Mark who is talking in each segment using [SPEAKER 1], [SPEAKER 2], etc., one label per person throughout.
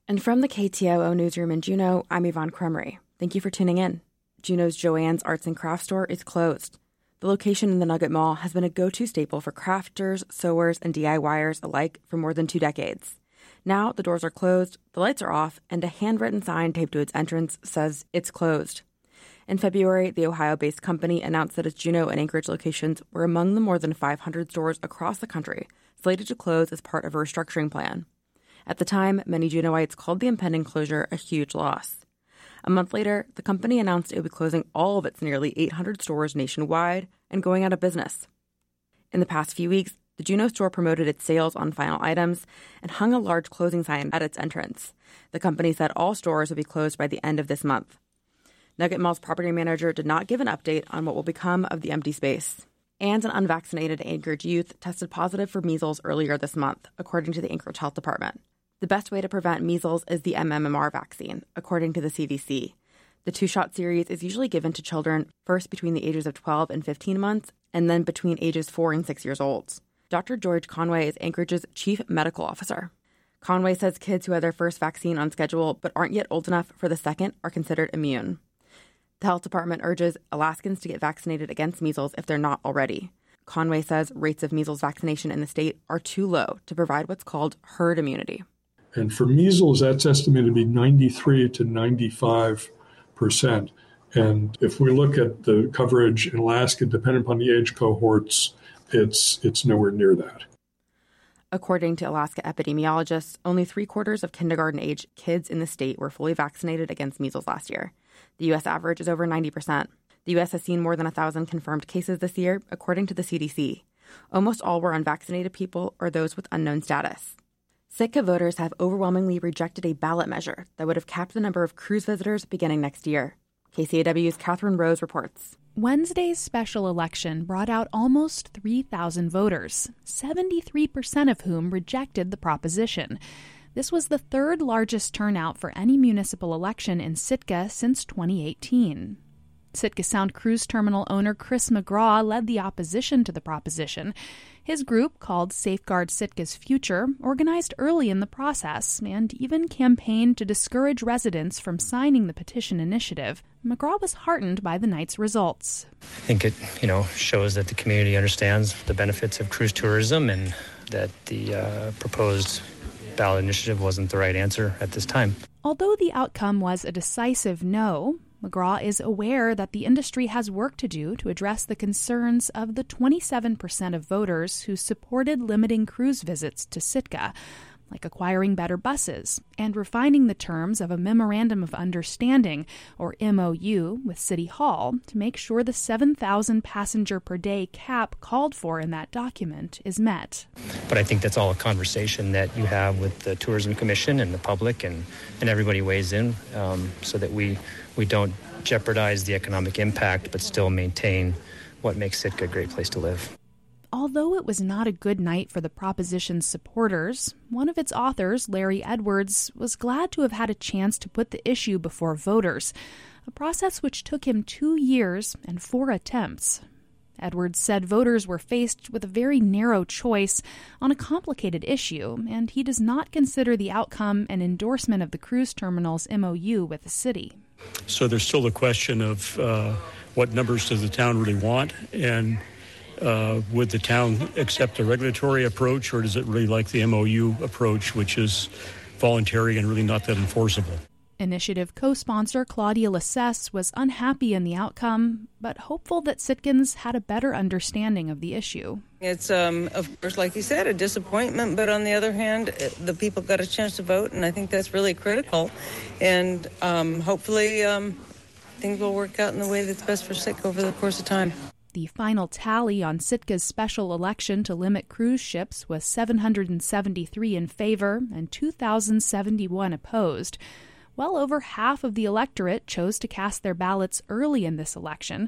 [SPEAKER 1] And from the KTOO newsroom in Juneau, I'm Yvonne Cremery. Thank you for tuning in. Juneau's Joann's Arts and Crafts store is closed. The location in the Nugget Mall has been a go-to staple for crafters, sewers, and DIYers alike for more than 2 decades. Now the doors are closed, the lights are off, and a handwritten sign taped to its entrance says it's closed. In February, the Ohio-based company announced that its Juneau and Anchorage locations were among the more than 500 stores across the country slated to close as part of a restructuring plan. At the time, many Juneauites called the impending closure a huge loss. A month later, the company announced it would be closing all of its nearly 800 stores nationwide and going out of business. In the past few weeks, the Juneau store promoted its sales on final items and hung a large closing sign at its entrance. The company said all stores would be closed by the end of this month. Nugget Mall's property manager did not give an update on what will become of the empty space. And an unvaccinated Anchorage youth tested positive for measles earlier this month, according to the Anchorage Health Department. The best way to prevent measles is the MMR vaccine, according to the CDC. The 2-shot series is usually given to children first between the ages of 12 and 15 months, and then between ages 4 and 6 years old. Dr. George Conway is Anchorage's chief medical officer. Conway says kids who have their first vaccine on schedule but aren't yet old enough for the second are considered immune. The health department urges Alaskans to get vaccinated against measles if they're not already. Conway says rates of measles vaccination in the state are too low to provide what's called herd immunity.
[SPEAKER 2] And for measles, that's estimated to be 93 to 95%. And if we look at the coverage in Alaska, depending upon the age cohorts, it's nowhere near that.
[SPEAKER 1] According to Alaska epidemiologists, only 3/4 of kindergarten-age kids in the state were fully vaccinated against measles last year. The U.S. average is over 90%. The U.S. has seen more than 1,000 confirmed cases this year, according to the CDC. Almost all were unvaccinated people or those with unknown status. Sitka voters have overwhelmingly rejected a ballot measure that would have capped the number of cruise visitors beginning next year. KCAW's Catherine Rose reports.
[SPEAKER 3] Wednesday's special election brought out almost 3,000 voters, 73% of whom rejected the proposition. This was the third largest turnout for any municipal election in Sitka since 2018. Sitka Sound Cruise Terminal owner Chris McGraw led the opposition to the proposition. His group, called Safeguard Sitka's Future, organized early in the process and even campaigned to discourage residents from signing the petition initiative. McGraw was heartened by the night's results.
[SPEAKER 4] I think it, shows that the community understands the benefits of cruise tourism and that the proposed ballot initiative wasn't the right answer at this time.
[SPEAKER 3] Although the outcome was a decisive no, McGraw is aware that the industry has work to do to address the concerns of the 27% of voters who supported limiting cruise visits to Sitka, like acquiring better buses and refining the terms of a Memorandum of Understanding, or MOU, with City Hall to make sure the 7,000 passenger per day cap called for in that document is met.
[SPEAKER 4] But I think that's all a conversation that you have with the Tourism Commission and the public, and everybody weighs in so that we don't jeopardize the economic impact but still maintain what makes Sitka a great place to live.
[SPEAKER 3] Although it was not a good night for the proposition's supporters, one of its authors, Larry Edwards, was glad to have had a chance to put the issue before voters, a process which took him 2 years and 4 attempts. Edwards said voters were faced with a very narrow choice on a complicated issue, and he does not consider the outcome an endorsement of the cruise terminal's MOU with the city.
[SPEAKER 5] So there's still the question of what numbers does the town really want, and would the town accept a regulatory approach, or does it really like the MOU approach, which is voluntary and really not that enforceable?
[SPEAKER 3] Initiative co-sponsor Claudia Lassesse was unhappy in the outcome, but hopeful that Sitkans had a better understanding of the issue.
[SPEAKER 6] It's, of course, like you said, a disappointment, but on the other hand, the people got a chance to vote, and I think that's really critical. And hopefully things will work out in the way that's best for Sitka over the course of time.
[SPEAKER 3] The final tally on Sitka's special election to limit cruise ships was 773 in favor and 2,071 opposed. Well over half of the electorate chose to cast their ballots early in this election.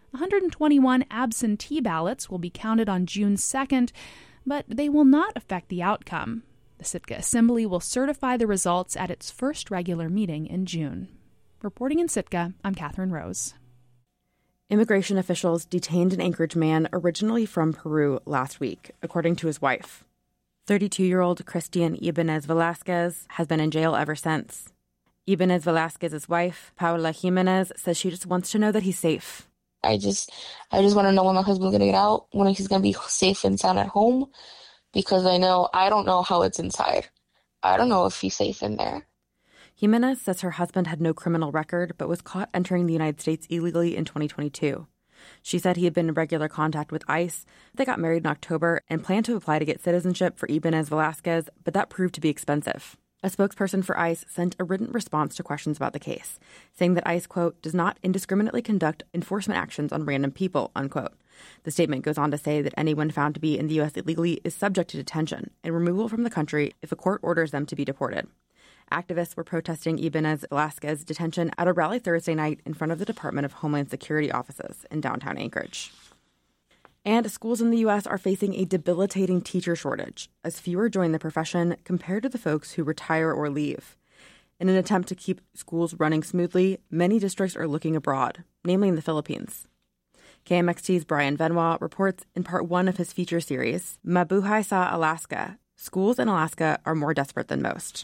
[SPEAKER 3] 121 absentee ballots will be counted on June 2nd, but they will not affect the outcome. The Sitka Assembly will certify the results at its first regular meeting in June. Reporting in Sitka, I'm Catherine Rose.
[SPEAKER 1] Immigration officials detained an Anchorage man originally from Peru last week, according to his wife. 32-year-old Christian Ibanez Velasquez has been in jail ever since. Ibanez Velasquez's wife, Paula Jimenez, says she just wants to know that he's safe.
[SPEAKER 7] I just want to know when my husband's going to get out, when he's going to be safe and sound at home, because I don't know how it's inside. I don't know if he's safe in there.
[SPEAKER 1] Jimenez says her husband had no criminal record, but was caught entering the United States illegally in 2022. She said he had been in regular contact with ICE. They got married in October and planned to apply to get citizenship for Ibanez Velasquez, but that proved to be expensive. A spokesperson for ICE sent a written response to questions about the case, saying that ICE, quote, does not indiscriminately conduct enforcement actions on random people, unquote. The statement goes on to say that anyone found to be in the U.S. illegally is subject to detention and removal from the country if a court orders them to be deported. Activists were protesting Ibanez Velasquez's detention at a rally Thursday night in front of the Department of Homeland Security offices in downtown Anchorage. And schools in the U.S. are facing a debilitating teacher shortage as fewer join the profession compared to the folks who retire or leave. In an attempt to keep schools running smoothly, many districts are looking abroad, namely in the Philippines. KMXT's Brian Benoit reports in part one of his feature series, Mabuhay sa Alaska, Schools in Alaska Are More Desperate Than Most.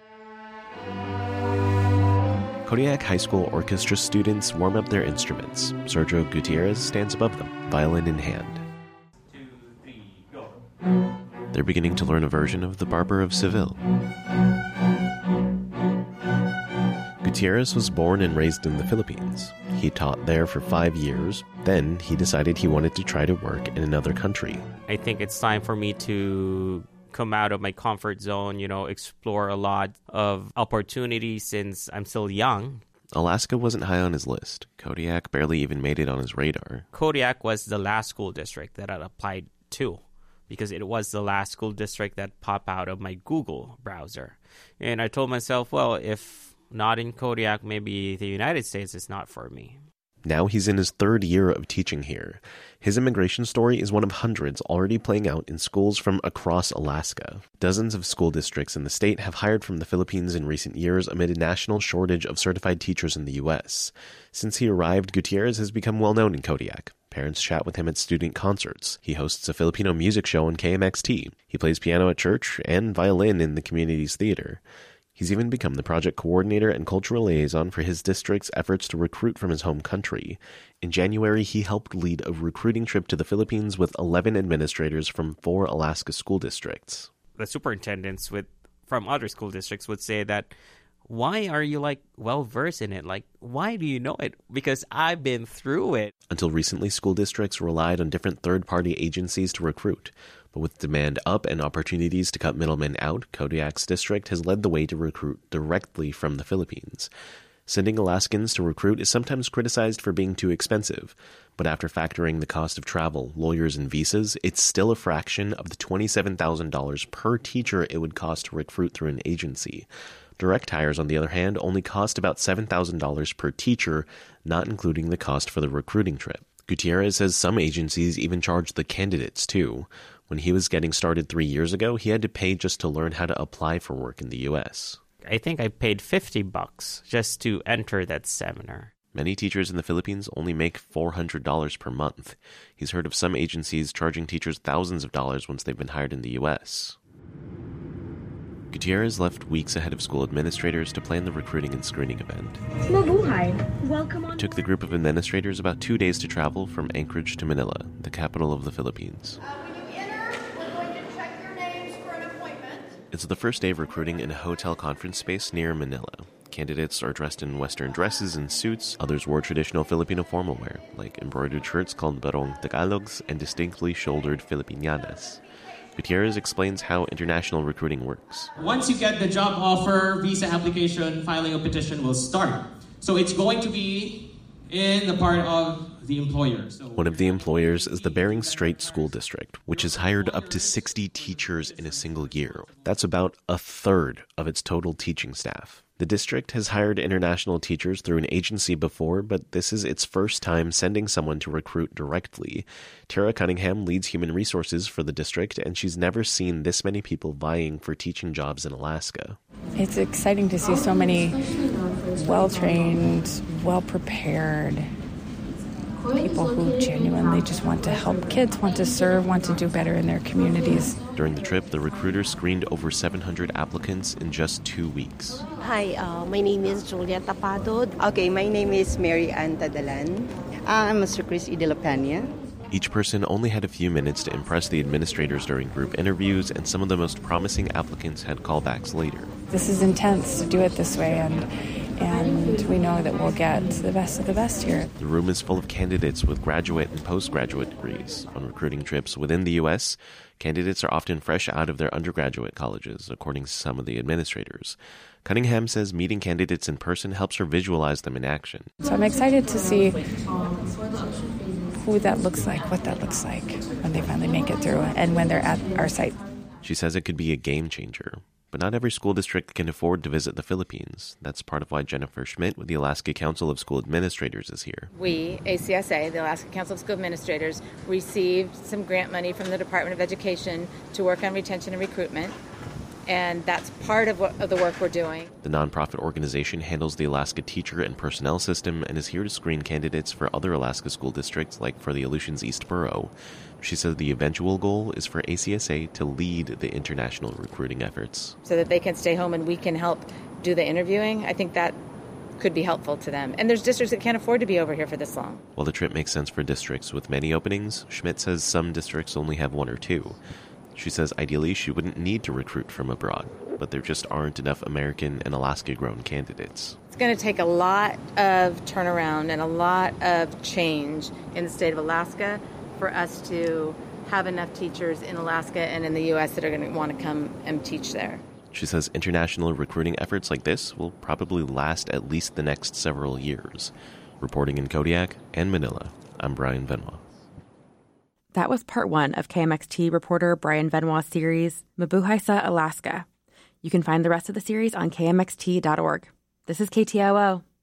[SPEAKER 8] Kodiak High School orchestra students warm up their instruments. Sergio Gutierrez stands above them, violin in hand.
[SPEAKER 9] 2, 3, go.
[SPEAKER 8] They're beginning to learn a version of The Barber of Seville. Gutierrez was born and raised in the Philippines. He taught there for 5 years. Then he decided he wanted to try to work in another country.
[SPEAKER 9] I think it's time for me to come out of my comfort zone, explore a lot of opportunities since I'm still young.
[SPEAKER 8] Alaska wasn't high on his list. Kodiak barely even made it on his radar.
[SPEAKER 9] Kodiak was the last school district that I applied to because it was the last school district that popped out of my Google browser. And I told myself, well, if not in Kodiak, maybe the United States is not for me.
[SPEAKER 8] Now he's in his 3rd year of teaching here. His immigration story is one of hundreds already playing out in schools from across Alaska. Dozens of school districts in the state have hired from the Philippines in recent years amid a national shortage of certified teachers in the U.S. Since he arrived, Gutierrez has become well known in Kodiak. Parents chat with him at student concerts. He hosts a Filipino music show on KMXT. He plays piano at church and violin in the community's theater. He's even become the project coordinator and cultural liaison for his district's efforts to recruit from his home country. In January, he helped lead a recruiting trip to the Philippines with 11 administrators from 4 Alaska school districts.
[SPEAKER 9] The superintendents from other school districts would say that, why are you well-versed in it? Why do you know it? Because I've been through it.
[SPEAKER 8] Until recently, school districts relied on different third-party agencies to recruit. But with demand up and opportunities to cut middlemen out, Kodiak's district has led the way to recruit directly from the Philippines. Sending Alaskans to recruit is sometimes criticized for being too expensive. But after factoring the cost of travel, lawyers, and visas, it's still a fraction of the $27,000 per teacher it would cost to recruit through an agency. Direct hires, on the other hand, only cost about $7,000 per teacher, not including the cost for the recruiting trip. Gutierrez says some agencies even charge the candidates, too. When he was getting started 3 years ago, he had to pay just to learn how to apply for work in the U.S.
[SPEAKER 9] I think I paid $50 just to enter that seminar.
[SPEAKER 8] Many teachers in the Philippines only make $400 per month. He's heard of some agencies charging teachers thousands of dollars once they've been hired in the U.S. Gutierrez left weeks ahead of school administrators to plan the recruiting and screening event.
[SPEAKER 10] Mabuhay. Welcome on.
[SPEAKER 8] It took the group of administrators about 2 days to travel from Anchorage to Manila, the capital of the Philippines.
[SPEAKER 10] When you enter, we're going to check your names for an appointment.
[SPEAKER 8] It's the first day of recruiting in a hotel conference space near Manila. Candidates are dressed in Western dresses and suits. Others wore traditional Filipino formal wear, like embroidered shirts called barong Tagalogs and distinctly shouldered Filipinadas. Gutierrez explains how international recruiting works.
[SPEAKER 11] Once you get the job offer, visa application, filing a petition will start. So it's going to be in the part of the employer.
[SPEAKER 8] One of the employers is the Bering Strait School District, which has hired up to 60 teachers in a single year. That's about a third of its total teaching staff. The district has hired international teachers through an agency before, but this is its first time sending someone to recruit directly. Tara Cunningham leads human resources for the district, and she's never seen this many people vying for teaching jobs in Alaska.
[SPEAKER 12] It's exciting to see so many well-trained, well-prepared people who genuinely just want to help kids, want to serve, want to do better in their communities.
[SPEAKER 8] During the trip, the recruiters screened over 700 applicants in just 2 weeks.
[SPEAKER 13] Hi, my name is Julia Tapado.
[SPEAKER 14] Okay, my name is Mary Ann Tadalan. I'm Mr. Chris Idilopania.
[SPEAKER 8] Each person only had a few minutes to impress the administrators during group interviews, and some of the most promising applicants had callbacks later.
[SPEAKER 12] This is intense to do it this way, and we know that we'll get the best of the best here.
[SPEAKER 8] The room is full of candidates with graduate and postgraduate degrees. On recruiting trips within the U.S., candidates are often fresh out of their undergraduate colleges, according to some of the administrators. Cunningham says meeting candidates in person helps her visualize them in action.
[SPEAKER 12] So I'm excited to see who that looks like, what that looks like when they finally make it through and when they're at our site.
[SPEAKER 8] She says it could be a game changer. But not every school district can afford to visit the Philippines. That's part of why Jennifer Schmidt with the Alaska Council of School Administrators is here.
[SPEAKER 15] We, ACSA, the Alaska Council of School Administrators, received some grant money from the Department of Education to work on retention and recruitment. And that's part of the work we're doing.
[SPEAKER 8] The nonprofit organization handles the Alaska teacher and personnel system and is here to screen candidates for other Alaska school districts, like for the Aleutians East Borough. She says the eventual goal is for ACSA to lead the international recruiting efforts.
[SPEAKER 15] So that they can stay home and we can help do the interviewing. I think that could be helpful to them. And there's districts that can't afford to be over here for this long.
[SPEAKER 8] While the trip makes sense for districts with many openings, Schmidt says some districts only have one or two. She says ideally she wouldn't need to recruit from abroad, but there just aren't enough American and Alaska-grown candidates.
[SPEAKER 15] It's going to take a lot of turnaround and a lot of change in the state of Alaska for us to have enough teachers in Alaska and in the U.S. that are going to want to come and teach there.
[SPEAKER 8] She says international recruiting efforts like this will probably last at least the next several years. Reporting in Kodiak and Manila, I'm Brian Venoy.
[SPEAKER 1] That was part 1 of KMXT reporter Brian Venoy's series, Mabuhay Alaska. You can find the rest of the series on kmxt.org. This is KTOO.